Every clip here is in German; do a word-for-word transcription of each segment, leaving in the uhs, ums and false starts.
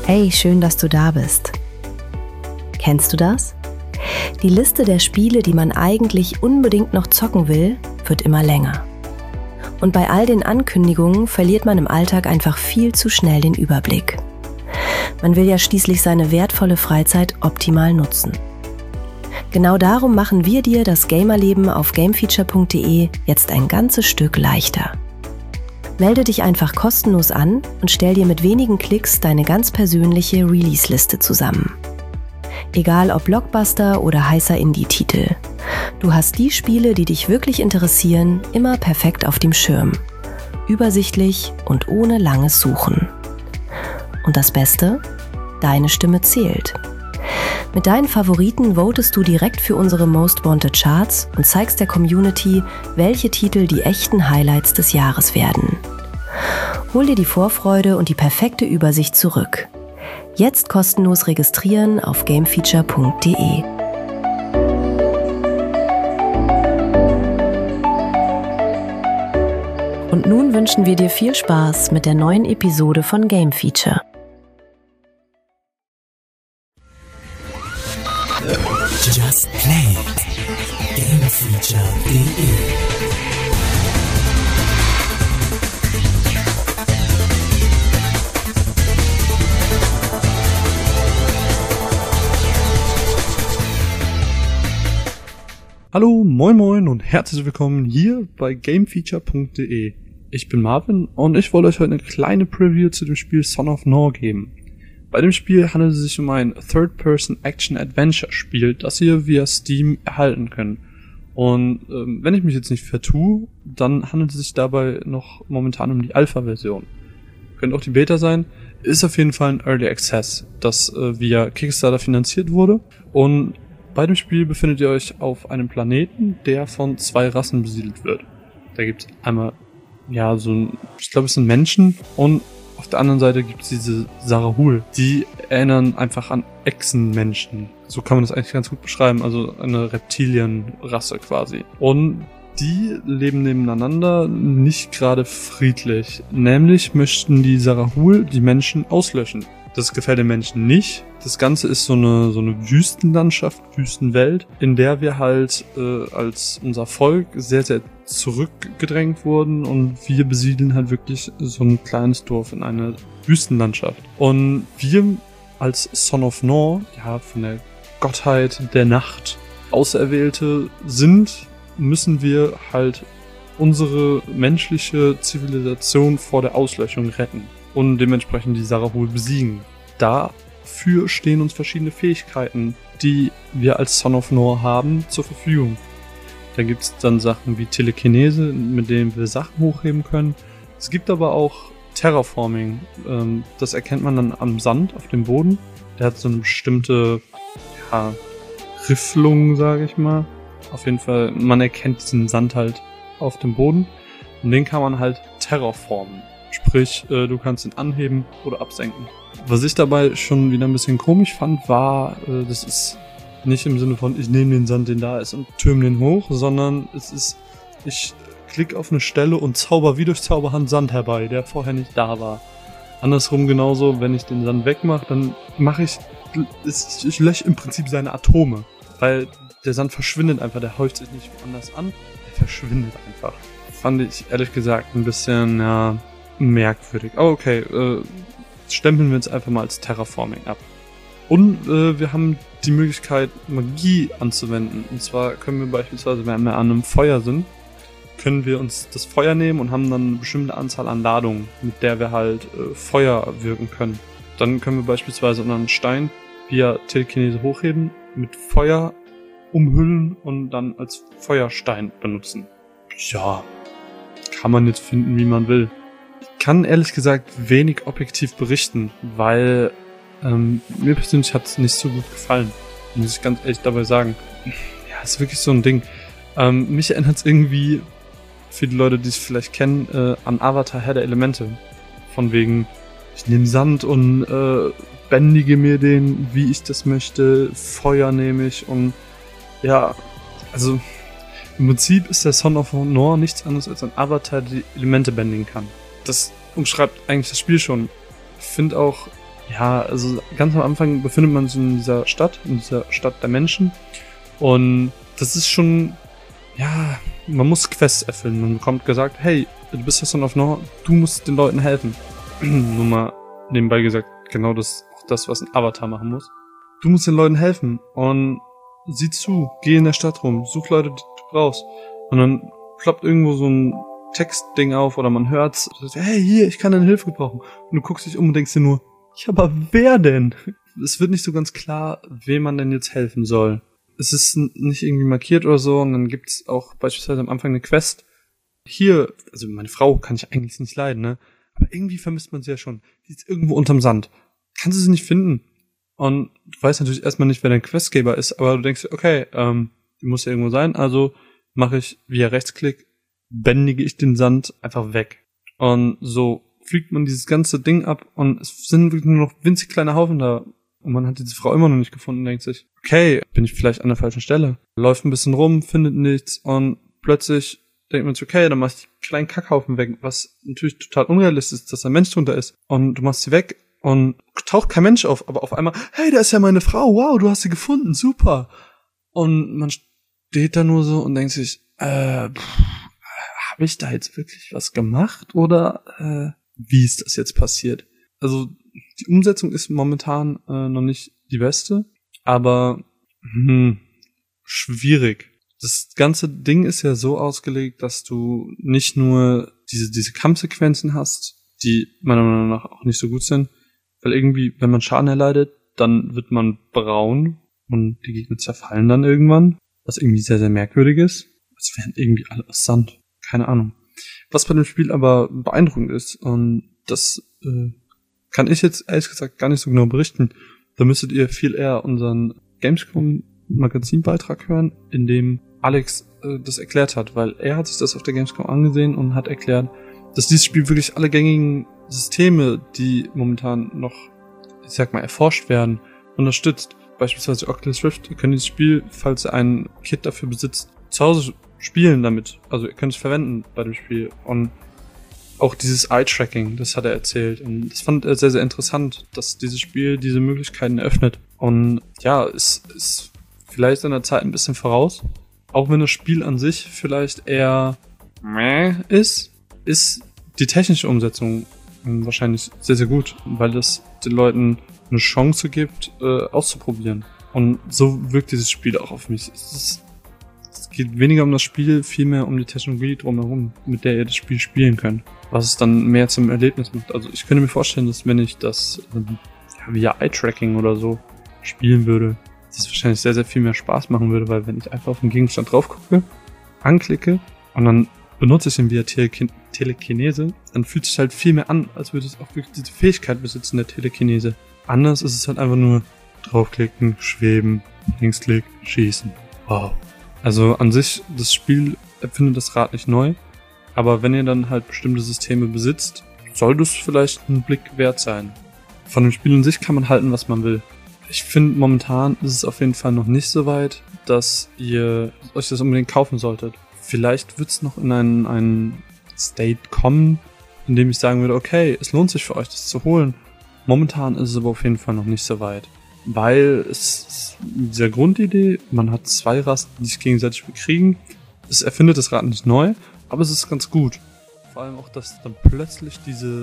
Hey, schön, dass du da bist. Kennst du das? Die Liste der Spiele, die man eigentlich unbedingt noch zocken will, wird immer länger. Und bei all den Ankündigungen verliert man im Alltag einfach viel zu schnell den Überblick. Man will ja schließlich seine wertvolle Freizeit optimal nutzen. Genau darum machen wir dir das Gamerleben auf gamefeature punkt de jetzt ein ganzes Stück leichter. Melde dich einfach kostenlos an und stell dir mit wenigen Klicks deine ganz persönliche Release-Liste zusammen. Egal ob Blockbuster oder heißer Indie-Titel. Du hast die Spiele, die dich wirklich interessieren, immer perfekt auf dem Schirm. Übersichtlich und ohne langes Suchen. Und das Beste? Deine Stimme zählt. Mit deinen Favoriten votest du direkt für unsere Most Wanted Charts und zeigst der Community, welche Titel die echten Highlights des Jahres werden. Hol dir die Vorfreude und die perfekte Übersicht zurück. Jetzt kostenlos registrieren auf gamefeature punkt de. Und nun wünschen wir dir viel Spaß mit der neuen Episode von Game Feature. Just Play gamefeature punkt de. Hallo, moin moin und herzlich willkommen hier bei gamefeature punkt de. Ich bin Marvin und ich wollte euch heute eine kleine Preview zu dem Spiel Son of Nor geben. Bei dem Spiel handelt es sich um ein Third-Person-Action-Adventure-Spiel, das ihr via Steam erhalten könnt. Und ähm, wenn ich mich jetzt nicht vertue, dann handelt es sich dabei noch momentan um die Alpha-Version. Könnte auch die Beta sein, ist auf jeden Fall ein Early Access, das äh, via Kickstarter finanziert wurde. Und bei dem Spiel befindet ihr euch auf einem Planeten, der von zwei Rassen besiedelt wird. Da gibt es einmal, ja, so ein, ich glaube es sind Menschen und auf der anderen Seite gibt es diese Sarahul. Die erinnern einfach an Echsenmenschen. So kann man das eigentlich ganz gut beschreiben. Also eine Reptilienrasse quasi. Und die leben nebeneinander nicht gerade friedlich. Nämlich möchten die Sarahul die Menschen auslöschen. Das gefällt den Menschen nicht. Das Ganze ist so eine so eine Wüstenlandschaft, Wüstenwelt, in der wir halt äh, als unser Volk sehr, sehr zurückgedrängt wurden und wir besiedeln halt wirklich so ein kleines Dorf in eine Wüstenlandschaft. Und wir als Son of Nor, ja, von der Gottheit der Nacht Auserwählte sind, müssen wir halt unsere menschliche Zivilisation vor der Auslöschung retten und dementsprechend die Sarahul besiegen. Dafür stehen uns verschiedene Fähigkeiten, die wir als Son of Nor haben, zur Verfügung. Da gibt es dann Sachen wie Telekinese, mit denen wir Sachen hochheben können. Es gibt aber auch Terraforming. Ähm, das erkennt man dann am Sand auf dem Boden. Der hat so eine bestimmte ja, Rifflung, sage ich mal. Auf jeden Fall, man erkennt diesen Sand halt auf dem Boden. Und den kann man halt terraformen. Sprich, äh, du kannst ihn anheben oder absenken. Was ich dabei schon wieder ein bisschen komisch fand, war, äh, das ist nicht im Sinne von, ich nehme den Sand, den da ist, und türme den hoch, sondern es ist, ich klicke auf eine Stelle und zauber wie durch Zauberhand Sand herbei, der vorher nicht da war. Andersrum genauso, wenn ich den Sand wegmache, dann mache ich, ich, ich lösche im Prinzip seine Atome, weil der Sand verschwindet einfach, der häuft sich nicht woanders an, der verschwindet einfach. Fand ich ehrlich gesagt ein bisschen, ja, merkwürdig. Oh, okay, äh, stempeln wir uns einfach mal als Terraforming ab. Und äh, wir haben die Möglichkeit, Magie anzuwenden. Und zwar können wir beispielsweise, wenn wir an einem Feuer sind, können wir uns das Feuer nehmen und haben dann eine bestimmte Anzahl an Ladungen, mit der wir halt äh, Feuer wirken können. Dann können wir beispielsweise unseren Stein via Telekinese hochheben, mit Feuer umhüllen und dann als Feuerstein benutzen. Ja, kann man jetzt finden, wie man will. Ich kann ehrlich gesagt wenig objektiv berichten, weil ähm, mir persönlich hat es nicht so gut gefallen. Muss ich ganz ehrlich dabei sagen. Ja, ist wirklich so ein Ding. Ähm, mich erinnert es irgendwie, für die Leute, die es vielleicht kennen, äh, an Avatar Herr der Elemente. Von wegen, ich nehme Sand und äh, bändige mir den, wie ich das möchte. Feuer nehme ich und ja, also im Prinzip ist der Son of Nor nichts anderes als ein Avatar, der die Elemente bändigen kann. Das umschreibt eigentlich das Spiel schon. Ich finde auch, ja, also ganz am Anfang befindet man sich in dieser Stadt, in dieser Stadt der Menschen. Und das ist schon, ja, man muss Quests erfüllen. Man bekommt gesagt, hey, du bist ja Son of Nor, du musst den Leuten helfen. Nur mal nebenbei gesagt, genau das, auch das, was ein Avatar machen muss. Du musst den Leuten helfen und sieh zu, geh in der Stadt rum, such Leute, die du brauchst. Und dann ploppt irgendwo so ein Textding auf oder man hört's, hey, hier, ich kann deine Hilfe gebrauchen. Und du guckst dich um und denkst dir nur, ja, aber wer denn? Es wird nicht so ganz klar, wem man denn jetzt helfen soll. Es ist nicht irgendwie markiert oder so und dann gibt's auch beispielsweise am Anfang eine Quest. Hier, also meine Frau kann ich eigentlich nicht leiden, ne? Aber irgendwie vermisst man sie ja schon. Die ist irgendwo unterm Sand. Kannst du sie nicht finden? Und du weißt natürlich erstmal nicht, wer dein Questgeber ist, aber du denkst dir, okay, ähm, die muss ja irgendwo sein, also mache ich via Rechtsklick, bändige ich den Sand einfach weg. Und so fliegt man dieses ganze Ding ab und es sind wirklich nur noch winzig kleine Haufen da. Und man hat diese Frau immer noch nicht gefunden und denkt sich, okay, bin ich vielleicht an der falschen Stelle. Läuft ein bisschen rum, findet nichts und plötzlich denkt man sich, okay, dann machst du die kleinen Kackhaufen weg, was natürlich total unrealistisch ist, dass ein Mensch drunter ist. Und du machst sie weg und taucht kein Mensch auf, aber auf einmal, hey, da ist ja meine Frau, wow, du hast sie gefunden, super. Und man steht da nur so und denkt sich, äh, habe ich da jetzt wirklich was gemacht oder äh, wie ist das jetzt passiert? Also die Umsetzung ist momentan äh, noch nicht die beste, aber hm, schwierig. Das ganze Ding ist ja so ausgelegt, dass du nicht nur diese diese Kampfsequenzen hast, die meiner Meinung nach auch nicht so gut sind, weil irgendwie, wenn man Schaden erleidet, dann wird man braun und die Gegner zerfallen dann irgendwann, was irgendwie sehr, sehr merkwürdig ist. Als wären irgendwie alle aus Sand. Keine Ahnung. Was bei dem Spiel aber beeindruckend ist, und das äh, kann ich jetzt ehrlich gesagt gar nicht so genau berichten, da müsstet ihr viel eher unseren Gamescom-Magazinbeitrag hören, in dem Alex äh, das erklärt hat, weil er hat sich das auf der Gamescom angesehen und hat erklärt, dass dieses Spiel wirklich alle gängigen Systeme, die momentan noch, ich sag mal, erforscht werden, unterstützt. Beispielsweise Oculus Rift. Ihr könnt dieses Spiel, falls ihr ein Kit dafür besitzt, zu Hause spielen damit. Also ihr könnt es verwenden bei dem Spiel. Und auch dieses Eye-Tracking, das hat er erzählt. Und das fand er sehr, sehr interessant, dass dieses Spiel diese Möglichkeiten eröffnet. Und ja, es ist vielleicht seiner Zeit ein bisschen voraus. Auch wenn das Spiel an sich vielleicht eher meh ist, ist die technische Umsetzung wahrscheinlich sehr, sehr gut, weil das den Leuten eine Chance gibt, äh, auszuprobieren. Und so wirkt dieses Spiel auch auf mich. Es, ist, es geht weniger um das Spiel, vielmehr um die Technologie drumherum, mit der ihr das Spiel spielen könnt. Was es dann mehr zum Erlebnis macht. Also ich könnte mir vorstellen, dass wenn ich das ähm, ja, via Eye-Tracking oder so spielen würde, dass es wahrscheinlich sehr, sehr viel mehr Spaß machen würde, weil wenn ich einfach auf den Gegenstand drauf gucke, anklicke und dann benutze ich ihn via Telekin- Telekinese, dann fühlt es sich halt viel mehr an, als würde es auch wirklich diese Fähigkeit besitzen, der Telekinese. Anders ist es halt einfach nur draufklicken, schweben, Linksklick, schießen. Wow. Also an sich, das Spiel erfindet das Rad nicht neu, aber wenn ihr dann halt bestimmte Systeme besitzt, soll das vielleicht ein Blick wert sein. Von dem Spiel an sich kann man halten, was man will. Ich finde, momentan ist es auf jeden Fall noch nicht so weit, dass ihr euch das unbedingt kaufen solltet. Vielleicht wird es noch in einen, einen State kommen, in dem ich sagen würde, okay, es lohnt sich für euch, das zu holen. Momentan ist es aber auf jeden Fall noch nicht so weit. Weil es ist dieser Grundidee, man hat zwei Rassen, die sich gegenseitig bekriegen. Es erfindet das Rad nicht neu, aber es ist ganz gut. Vor allem auch, dass dann plötzlich diese,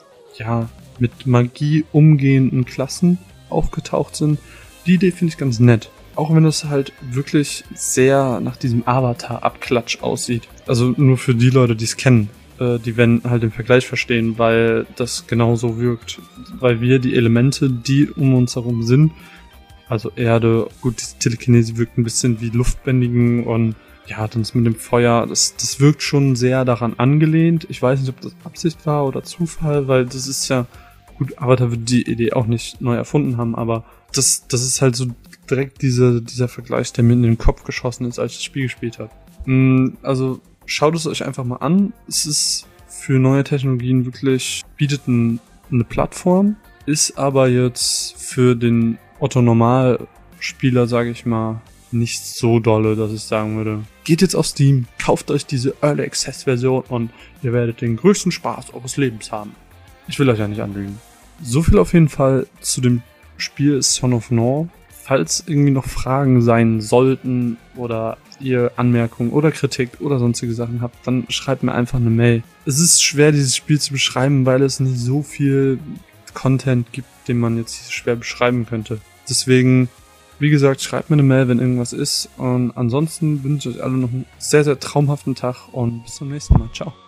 ja, mit Magie umgehenden Klassen aufgetaucht sind. Die Idee finde ich ganz nett. Auch wenn es halt wirklich sehr nach diesem Avatar-Abklatsch aussieht. Also nur für die Leute, die es kennen. Äh, die werden halt den Vergleich verstehen, weil das genauso wirkt. Weil wir die Elemente, die um uns herum sind, also Erde, gut, die Telekinese wirkt ein bisschen wie Luftbändigen und ja, dann ist mit dem Feuer, das, das wirkt schon sehr daran angelehnt. Ich weiß nicht, ob das Absicht war oder Zufall, weil das ist ja, gut, Avatar wird die Idee auch nicht neu erfunden haben, aber das, das ist halt so direkt diese, dieser Vergleich, der mir in den Kopf geschossen ist, als ich das Spiel gespielt habe. Also schaut es euch einfach mal an. Es ist für neue Technologien wirklich, bietet ein, eine Plattform, ist aber jetzt für den Otto-Normal-Spieler, sage ich mal, nicht so dolle, dass ich sagen würde, geht jetzt auf Steam, kauft euch diese Early Access Version und ihr werdet den größten Spaß eures Lebens haben. Ich will euch ja nicht anlügen. So viel auf jeden Fall zu dem Spiel Son of Nor. Falls irgendwie noch Fragen sein sollten oder ihr Anmerkungen oder Kritik oder sonstige Sachen habt, dann schreibt mir einfach eine Mail. Es ist schwer, dieses Spiel zu beschreiben, weil es nicht so viel Content gibt, den man jetzt schwer beschreiben könnte. Deswegen, wie gesagt, schreibt mir eine Mail, wenn irgendwas ist. Und ansonsten wünsche ich euch alle noch einen sehr, sehr traumhaften Tag und bis zum nächsten Mal. Ciao.